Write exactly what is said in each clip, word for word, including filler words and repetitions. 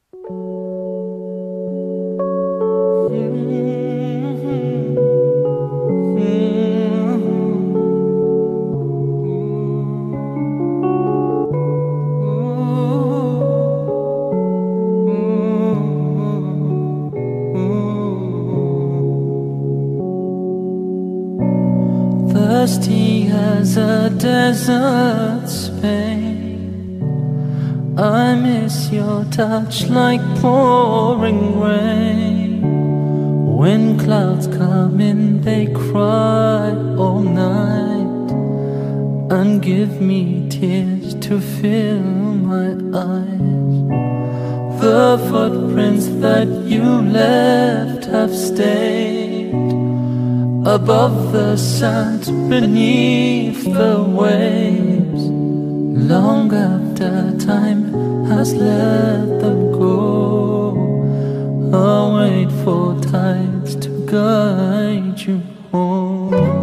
Thirsty as a desert Spain, I miss your touch like pouring rain. When clouds come in, they cry all night and give me tears to fill my eyes. The footprints that you left have stayed above the sand, beneath the waves, long after time has let them go. I'll wait for tides to guide you home.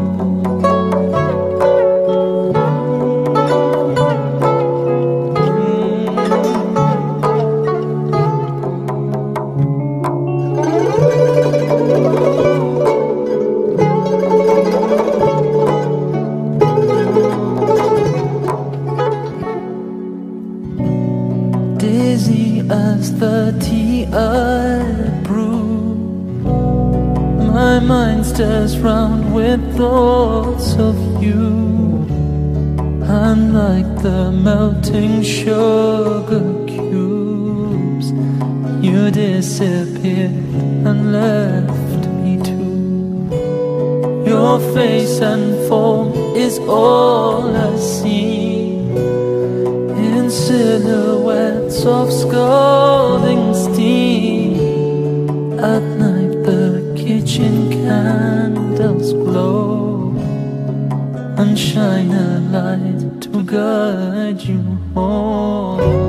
Dizzy as the tea I brew, my mind stirs round with thoughts of you. I'm like the melting sugar cubes. You disappeared and left me too. Your face and form is all I see, in silhouettes of scalding steam. At night the kitchen candles glow and shine a light to guide you home.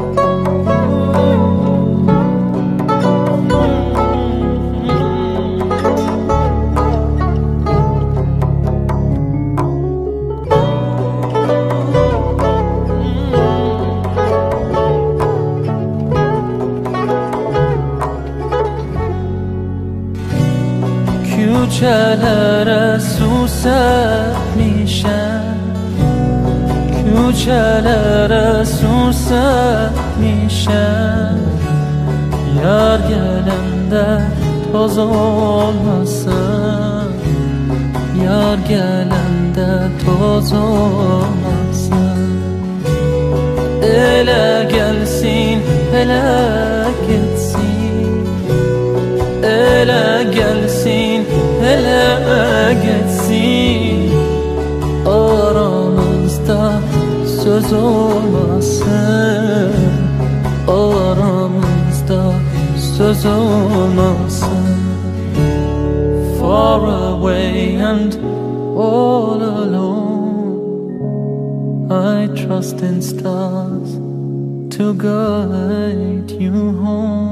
کوچه‌لere suset میشن، کوچه‌لere suset میشن. Yar gelende toz olmasın, yar gelende toz olmasın. Ele gelsin, ele gitsin, ele gelsin, hele geçsin. Aramızda söz olmasın, aramızda söz olmasın. Far away and all alone, I trust in stars to guide you home.